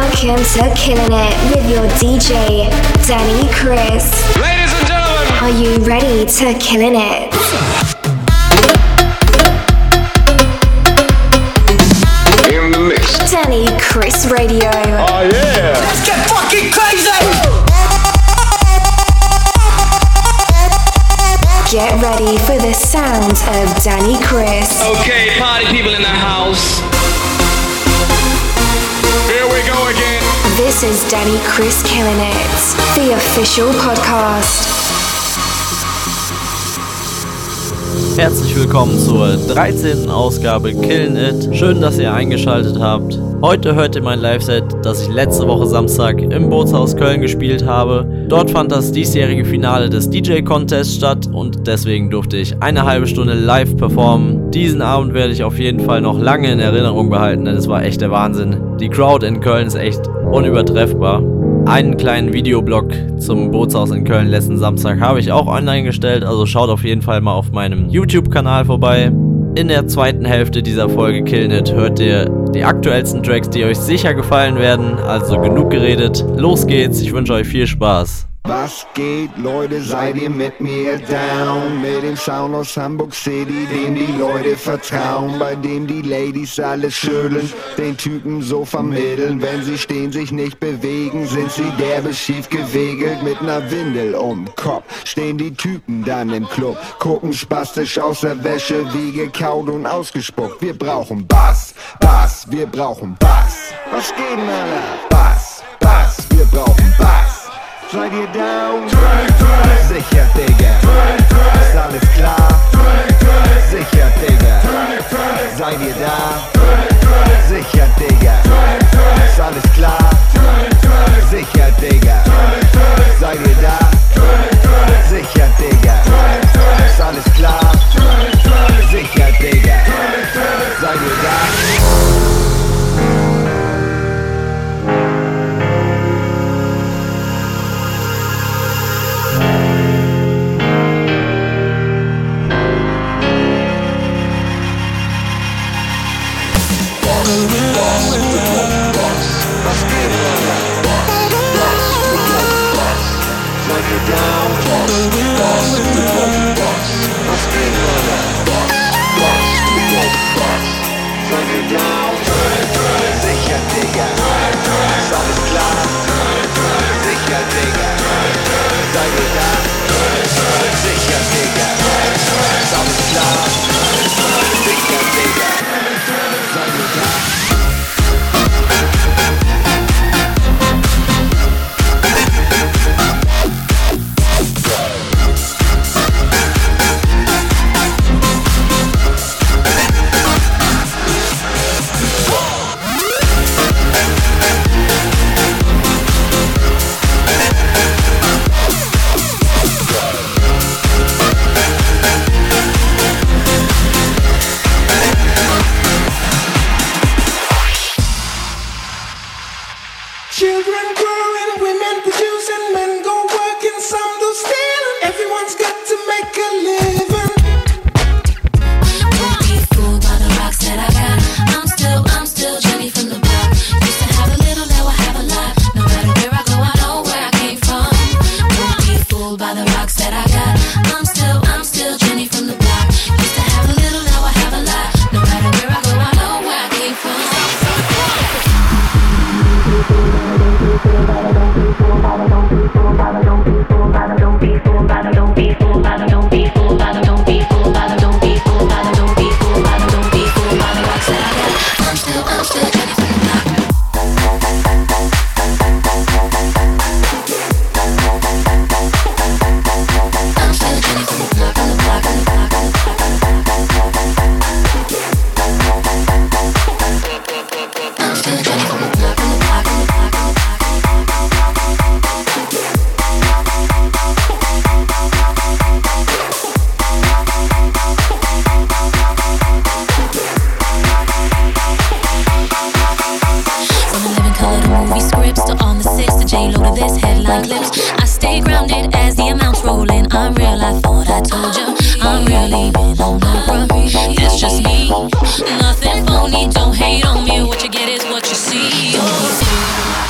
Welcome to Killing It with your DJ, Danny Chris. Ladies and gentlemen, are you ready to Killing It? In the mix, Danny Chris Radio. Oh yeah. Let's get fucking crazy! Get ready for the sounds of Danny Chris. Okay, party people in the house. Here we go again. This is Danny Chris Killing It, the official podcast. Herzlich willkommen zur 13. Ausgabe Killing It. Schön, dass ihr eingeschaltet habt. Heute hört ihr mein Live-Set, das ich letzte Woche Samstag im Bootshaus Köln gespielt habe. Dort fand das diesjährige Finale des DJ-Contests statt und deswegen durfte ich eine halbe Stunde live performen. Diesen Abend werde ich auf jeden Fall noch lange in Erinnerung behalten, denn es war echt der Wahnsinn. Die Crowd in Köln ist echt unübertreffbar. Einen kleinen Videoblog zum Bootshaus in Köln letzten Samstag habe ich auch online gestellt, also schaut auf jeden Fall mal auf meinem YouTube-Kanal vorbei. In der zweiten Hälfte dieser Folge Killing It hört ihr die aktuellsten Tracks, die euch sicher gefallen werden, also genug geredet. Los geht's, ich wünsche euch viel Spaß. Was geht, Leute, seid ihr mit mir down? Mit dem Sound aus Hamburg City, dem die Leute vertrauen, bei dem die Ladies alles schütteln, den Typen so vermitteln. Wenn sie stehen, sich nicht bewegen, sind sie derbe schief gewegelt. Mit ner Windel um Kopf stehen die Typen dann im Club, gucken spastisch aus der Wäsche, wie gekaut und ausgespuckt. Wir brauchen Bass, Bass, wir brauchen Bass. Was geht denn, Alter? Bass, Bass, wir brauchen Bass. Seid ihr down? Sicher, Digga. Ist alles klar? Sicher, Digga. Seid ihr da? Sicher, Digga. Ist alles klar? Sicher, Digga. Seid ihr da? Sicher, Digga. Ist alles klar? Sicher, Digga. Seid ihr da? J-Lo to this headline clips. I stay grounded as the amounts roll in. I'm real, I thought I told you. I'm really been on Oprah. It's just me, nothing phony. Don't hate on me. What you get is what you see.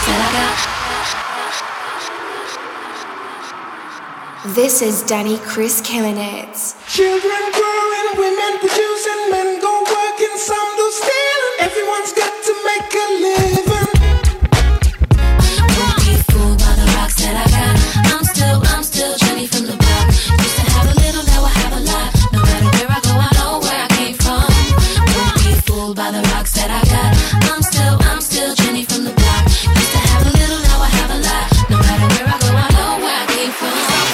This is Danny Chris killing it. Children growing, women producing, men go working, some do stealing. Everyone's got to make a living. Don't be fooled by the rocks that I got. I'm still Jenny from the block. Used to have a little, now I have a lot. No matter where I go, I know where I came from. Don't be fooled by the rocks that I got. I'm still Jenny from the block. Used to have a little, now I have a lot. No matter where I go, I know where I came from.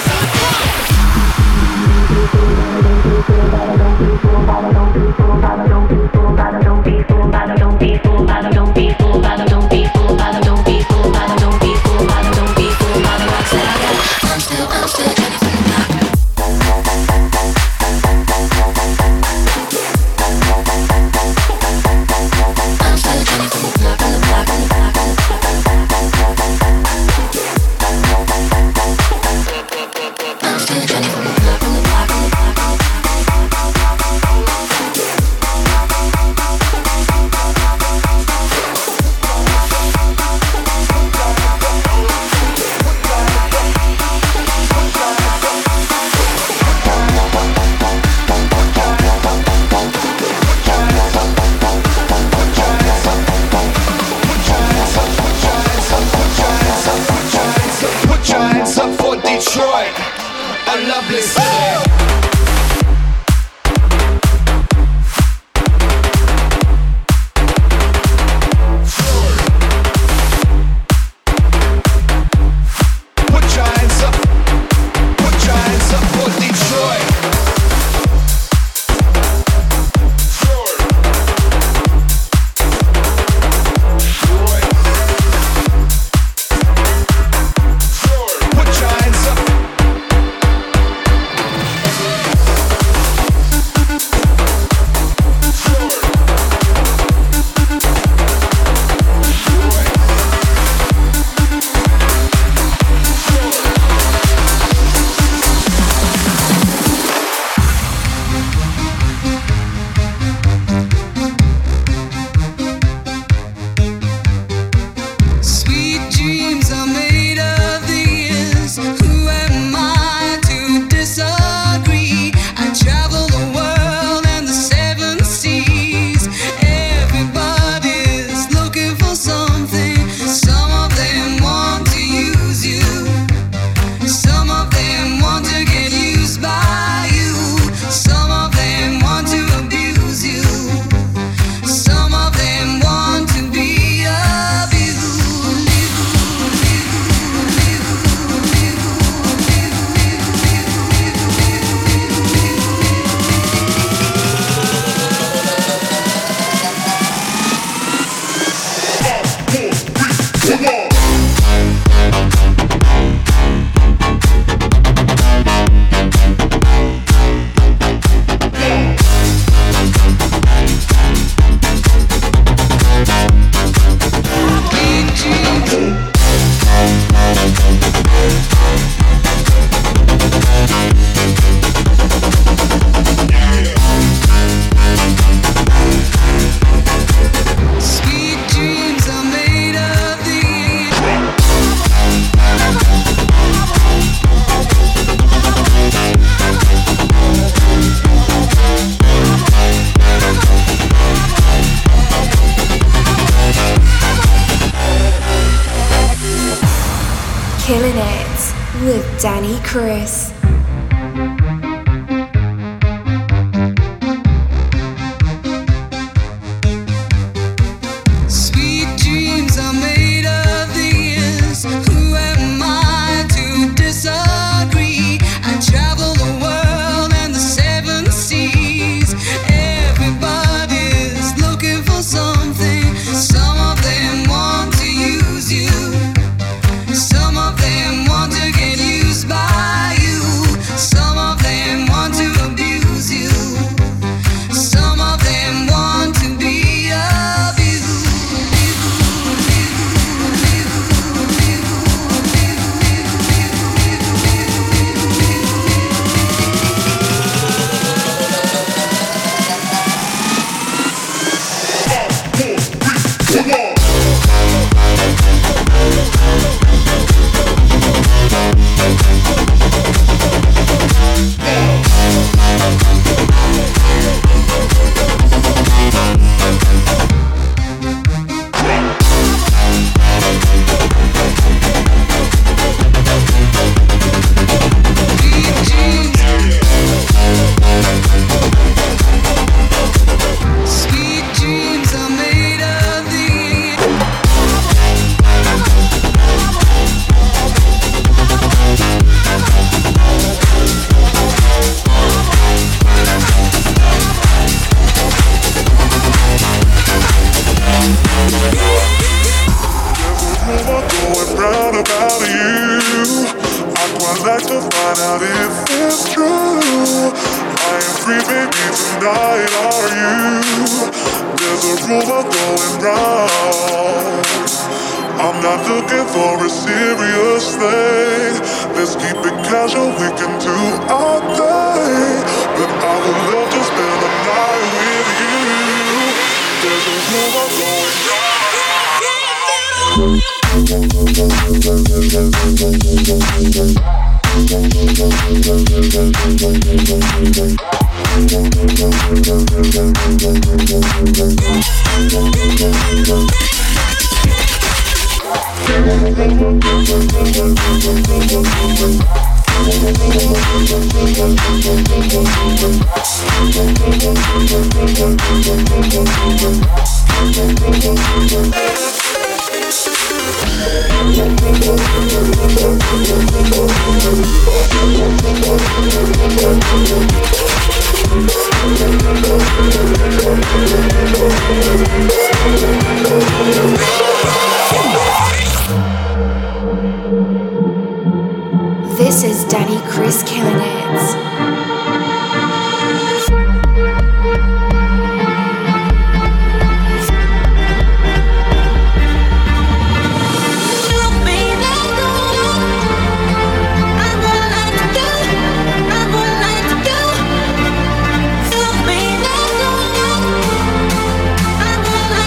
Killing It with Danny Chris. Some of them want to get used by you. tonight are you? There's a rumor going round. I'm not looking for a serious thing. Let's keep it casual, we can do our thing. But I would love to spend the night with you. There's a rumor going This is Danny Chris killing it. I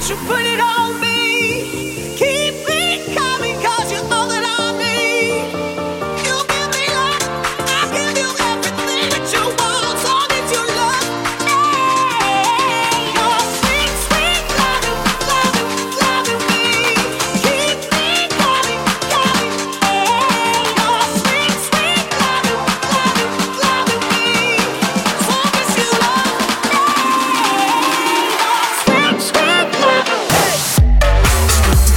should put it on me. Keep me coming, 'cause you're all that I need. You give me love, I give you everything that you want, so that you love me. Your sweet, sweet loving, loving, loving me. Keep me coming, coming. Your sweet, sweet loving, loving, loving me. So that you love me. Your sweet, sweet loving.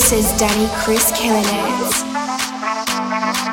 This is Danny Chris killing it.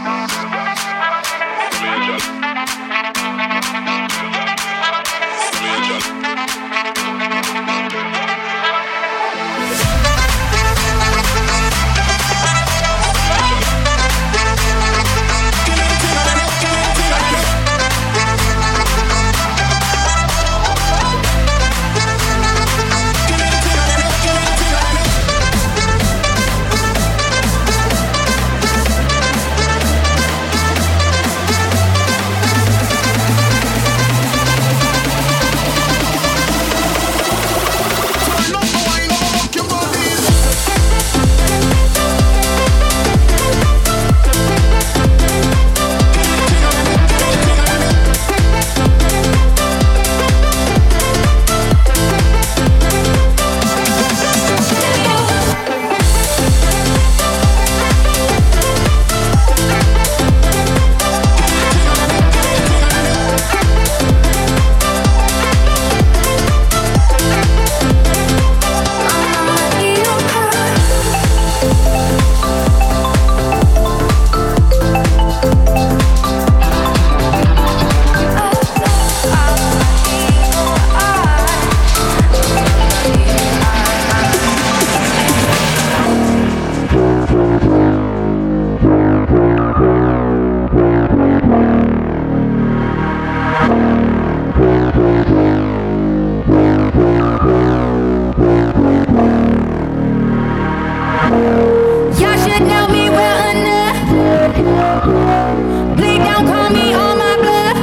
Y'all should know me well enough. Please don't call me on my bluff.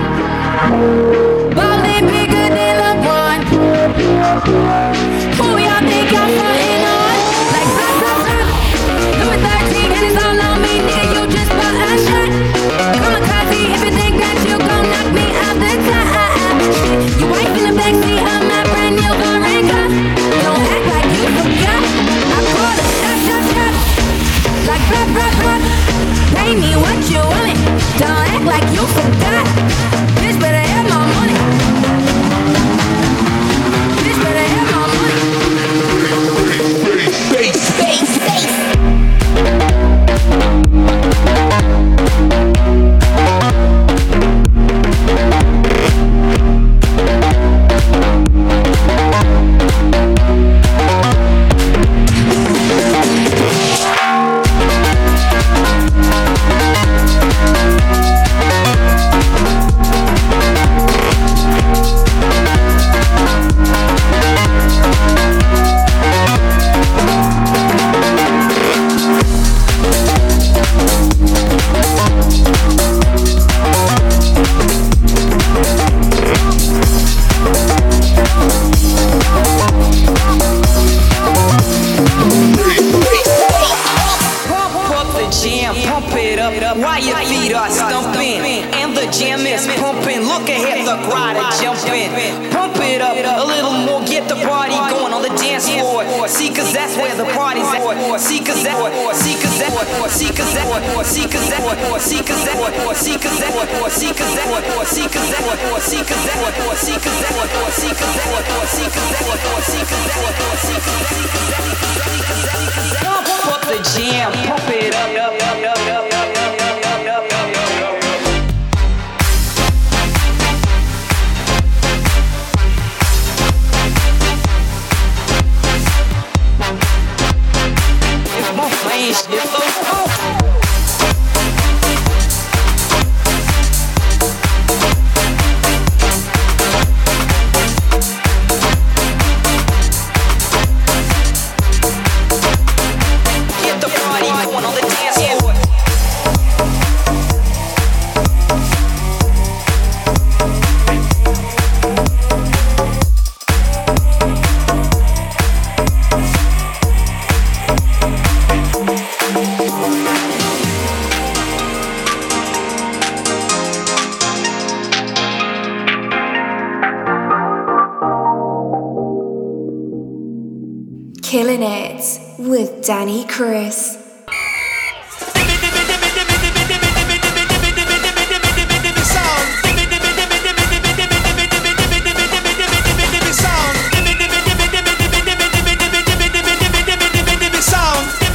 Ballin' bigger than LeBron. Who y'all think y'all frontin' on? Like blah, blah, blah. Louis 13 and it's all on me, nigga, you just bought a shot. Kamikaze if you think that you gon' knock me out the top. You ain't in the backseat of my brand new Varenga. Don't act like you forgot. I call it shot. Like rap. Pay me what you want. Don't act like you forgot. Bitch better have my money. Bitch better have my money. Bass. While your feet are stumping and the jam is pumping, look ahead, the crowd are jumping. Pump it up a little more, get the party going on the dance floor. See, cause that's where the party's at. See, cause that. Pump up the jam, pump it up. Get the party going on the dance floor. Killing It with Danny Chris. Sound.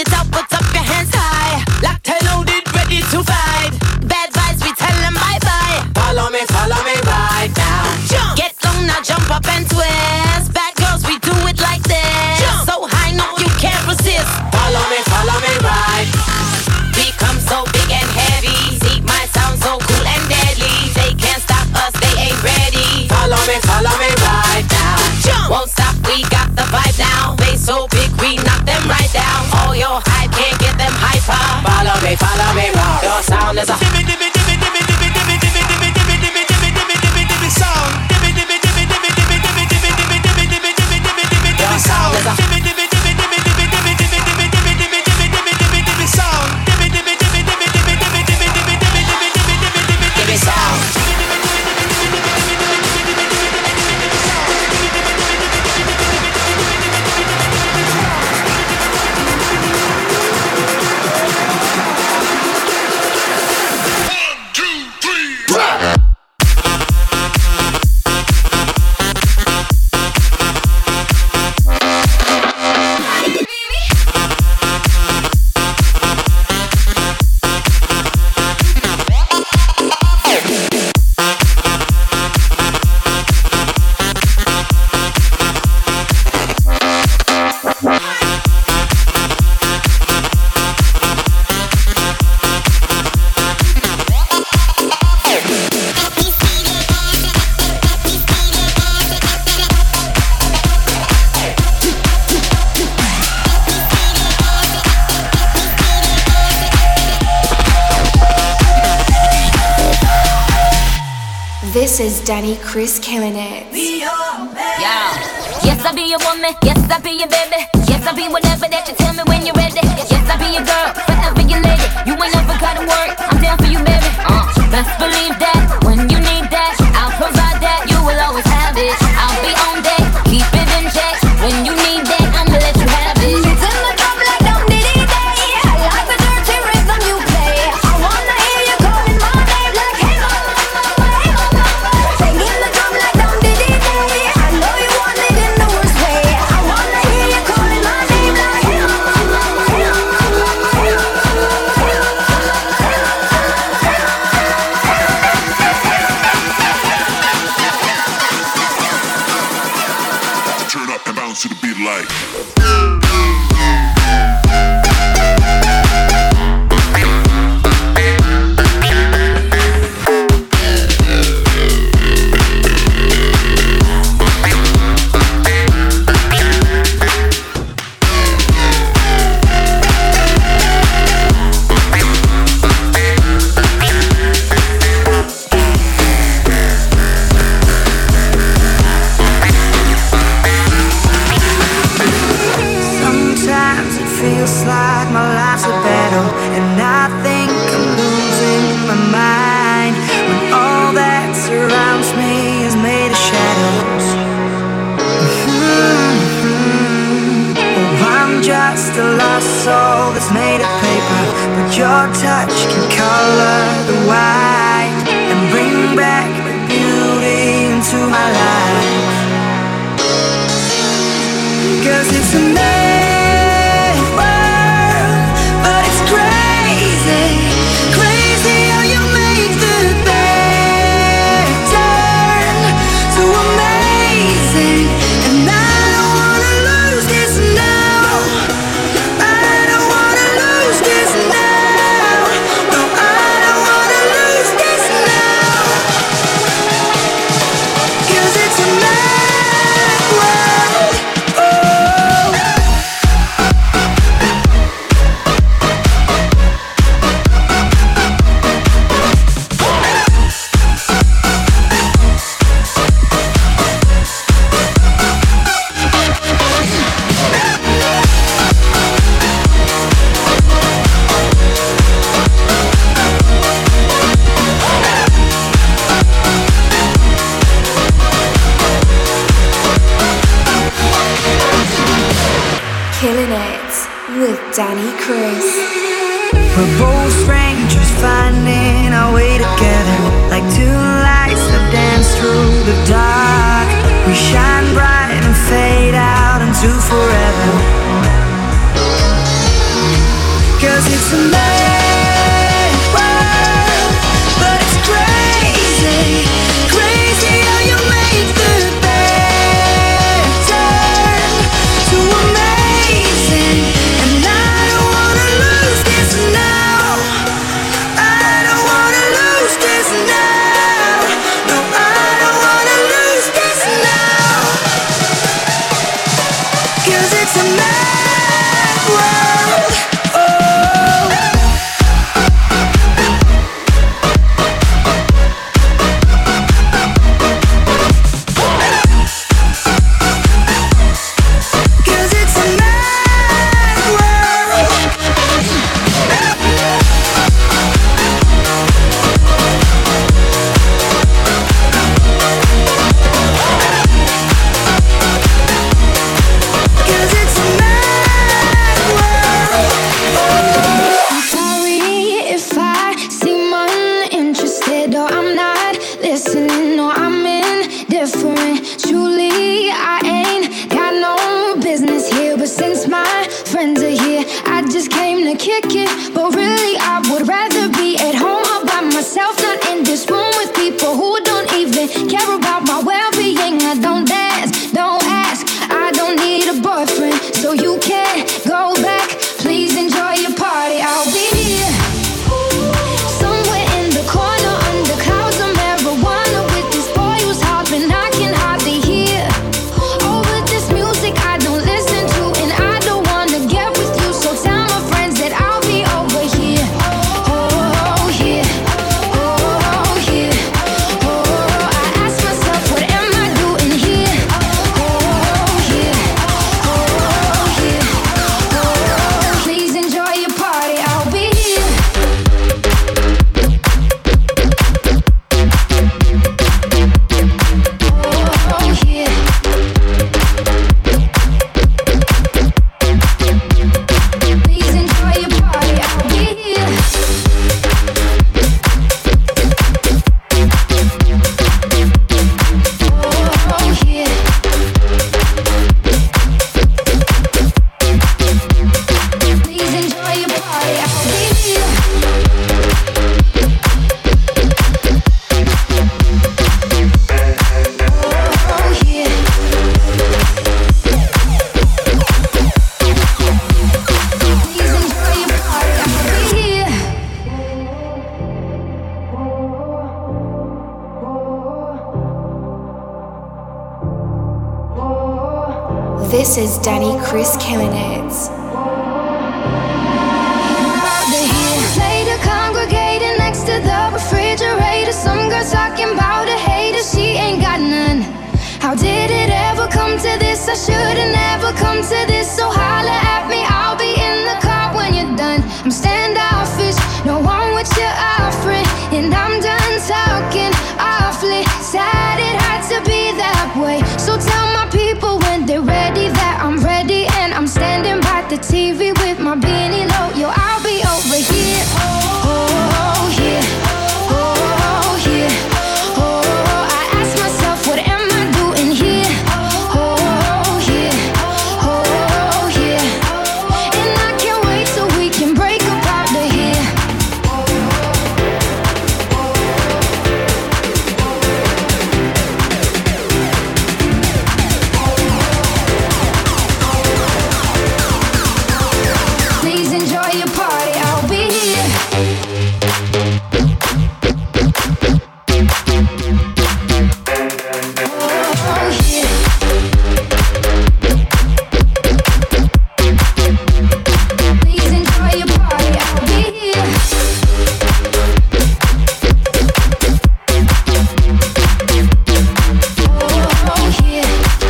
it up, put up your hands high. Locked and loaded, ready to fight. Bad vibes, we tell them bye-bye. Follow me right now. Jump. Get down now, jump up and twist. Bad girls, we do it like this. Jump. So high, no, you can't resist. Follow me right. Become so big and heavy. See my sound so cool and deadly. They can't stop us, they ain't ready. Follow me right now. Jump. Won't stop, we got the vibe now. They so big, we knock them right down. All your hype can't get them hyper. Follow me right. Your sound is a This is Danny Chris killing it. Yeah. Yes, I be your woman. Yes, I be your baby. Yes, I be whatever that you tell me when you're ready. Yes, I be your girl, forever your lady. You ain't never gotta work. I'm down for you, baby. Best believe that when you need that, I'll provide that. You will always have it. I'll be on deck, keep it in check. When you need that, I'ma let you have it. It's in the drum like Dum Diddy Day. I like the dirty rhythm you play. I wanna hear you calling my name like hey mama, mama, hey mama. Singing the drum like Dum Diddy Day. I know you want it in the worst way. I wanna hear you calling my name like hey mama, mama, hey mama, hey mama. Turn up and bounce to the beat like. Sometimes it feels like my life's a battle, and I think I'm losing my mind when all that surrounds me is made of shadows. Oh, I'm just a lost soul that's made of paper, but your touch can color the white and bring back the beauty into my life. 'Cause it's a mad world, but it's crazy, crazy how you make the bad turn so amazing. And I don't wanna lose this now. I don't wanna lose this now. No, I don't wanna lose this now. 'Cause it's a mad world. Killing it with Danny Chris. We're both strangers finding our way together, like two lights that dance through the dark. We shine bright and fade out into forever. 'Cause it's a mad world, but it's crazy, crazy how you make the bad turn to amazing. And I don't wanna lose this now. I don't wanna lose this now. No, I don't wanna lose this now. 'Cause it's a mad world. This is Danny Chris killing it. Later congregating next to the refrigerator. Some girl talking about a hater, she ain't got none. How did it ever come to this? I should've never come to this. So holla at me, I'll be in the car when you're done. I'm standoffish, no one what you're offering. And I'm done talking awfully sad it had to be that way. So tell my people when they're ready that I'm ready. And I'm standing by the TV with my beanie low. Yo, I'll be over here. Oh, here. Oh, here. Oh, I ask myself, what am I doing here? Oh, here. Oh, here. And I can't wait till we can break up out of here. Please enjoy your party, I'll be here. Oh, yeah. Please enjoy your party, I'll be here. Oh, yeah.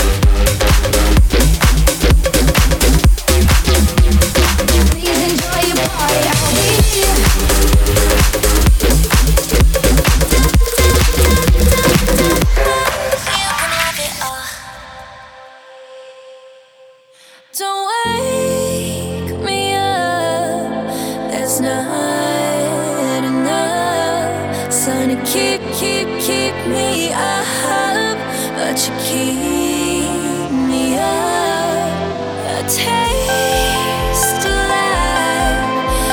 Please enjoy your party, I'll be here. Don't wake me up, that's not enough. Son, to keep me up, but you keep me up. A taste of life,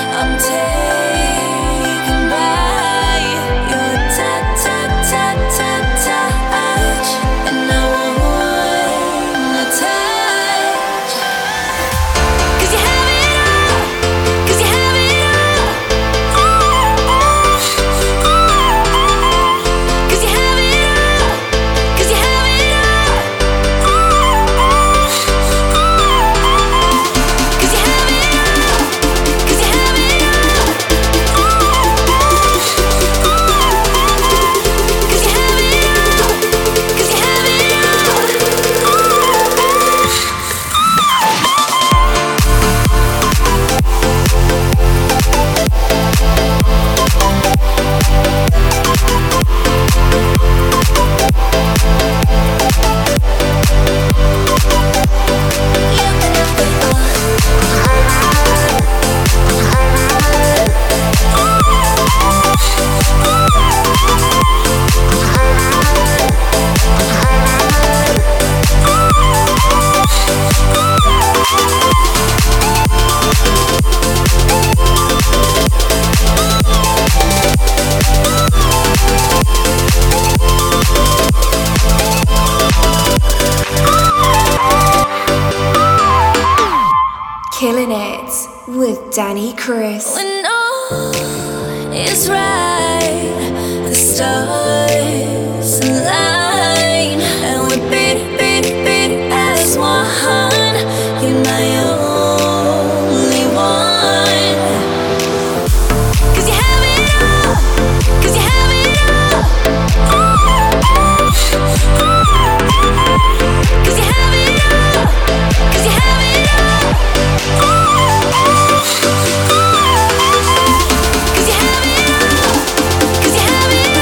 Danny Chris. When all is right, the stars align, and we beat as one. You're my only one. 'Cause you have it all, 'cause you have it all. 'Cause you have it all, 'cause you have it all. 'Cause you have it all, 'cause you have it all. 'Cause you have it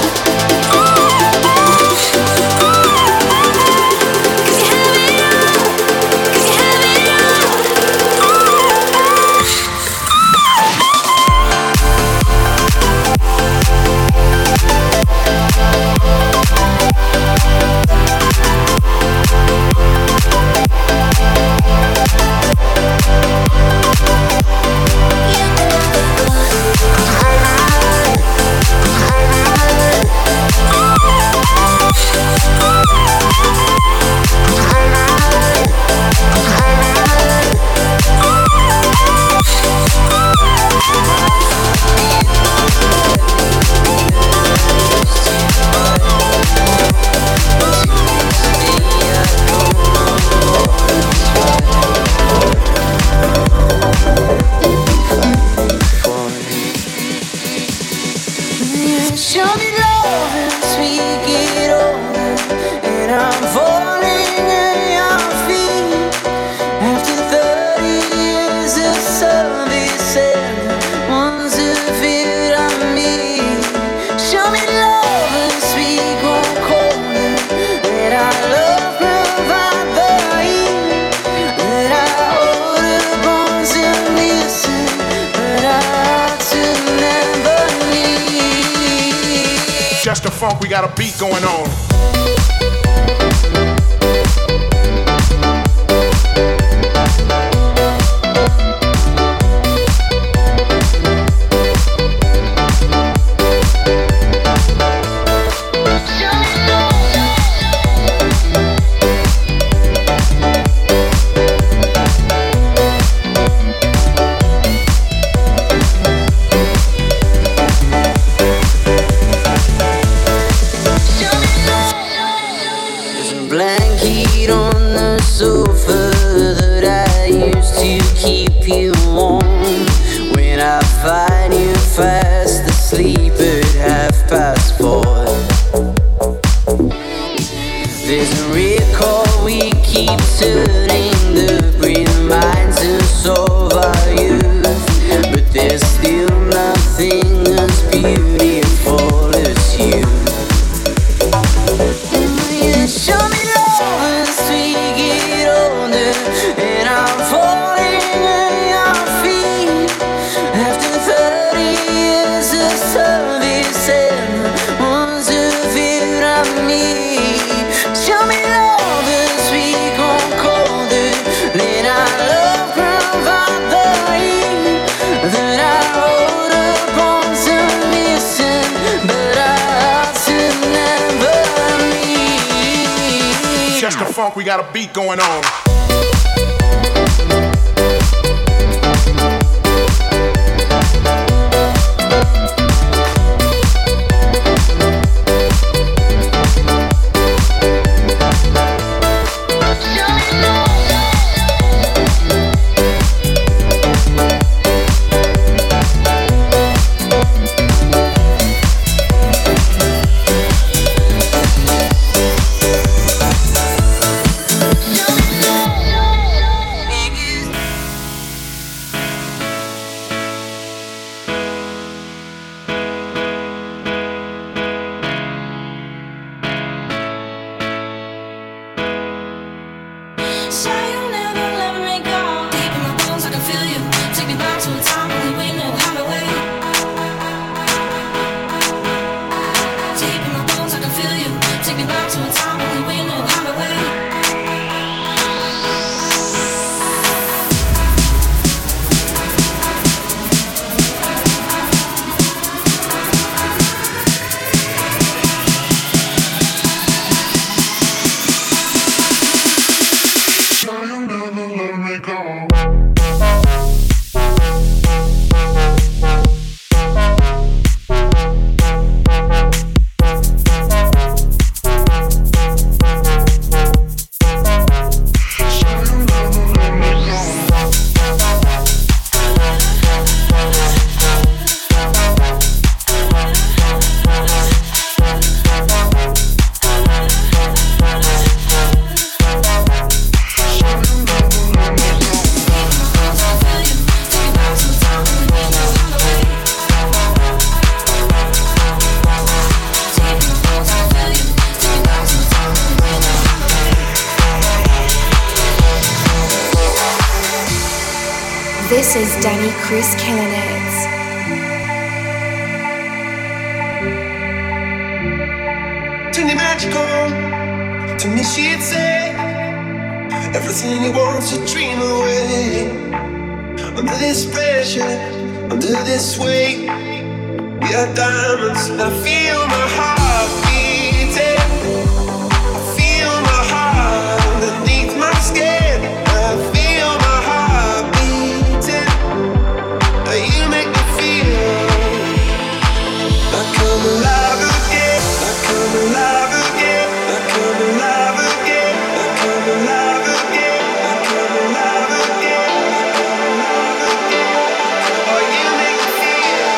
Just the funk, we got a beat going on. Blanket on the sofa that I used to keep you warm. When I find you fast asleep at 4:30. There's a record we keep turning the reminds us of our youth, but there's still nothing as beautiful as you. Show me love as we get older, and I'm falling at your feet. After 30 years of service and once of it I need. Show me love as we go colder, let our love provide the heat that I hold upon to listen, but our hearts will never meet. Just the funk, we got a beat going on. Show me love. Danny Chris killing it. Turning magical, to me she'd say everything you want to dream away. Under this pressure, under this weight, we are diamonds. I feel my heart beating. I feel my heart underneath my skin. I feel my heart beating. You make me feel I come alive again. I come alive again. I come alive again. I come alive again. I come alive again. I come alive again. Oh, you make me feel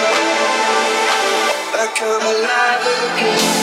I come alive again.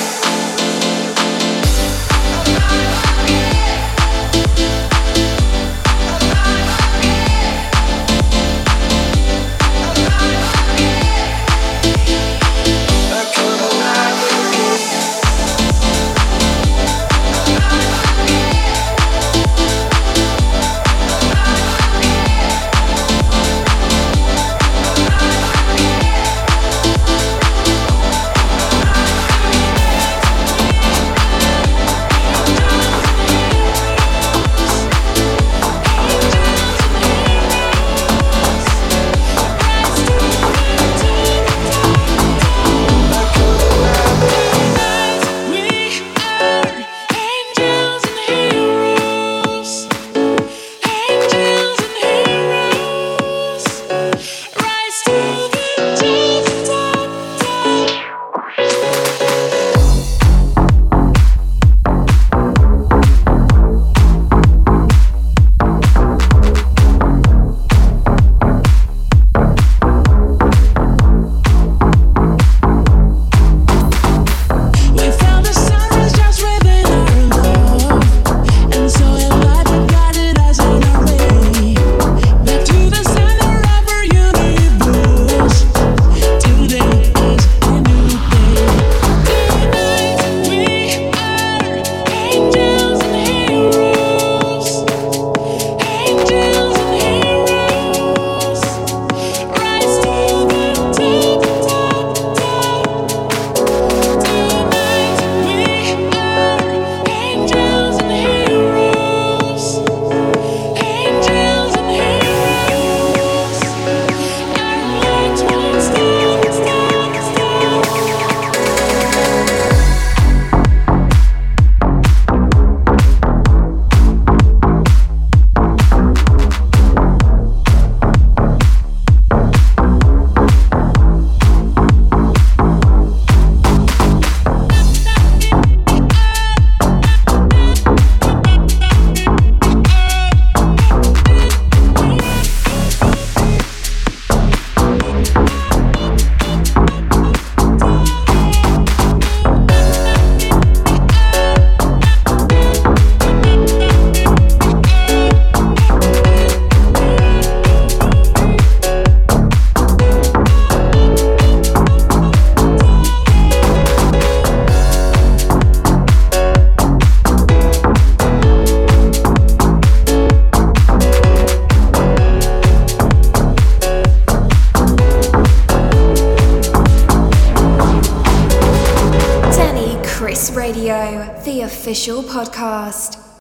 Radio, the official podcast.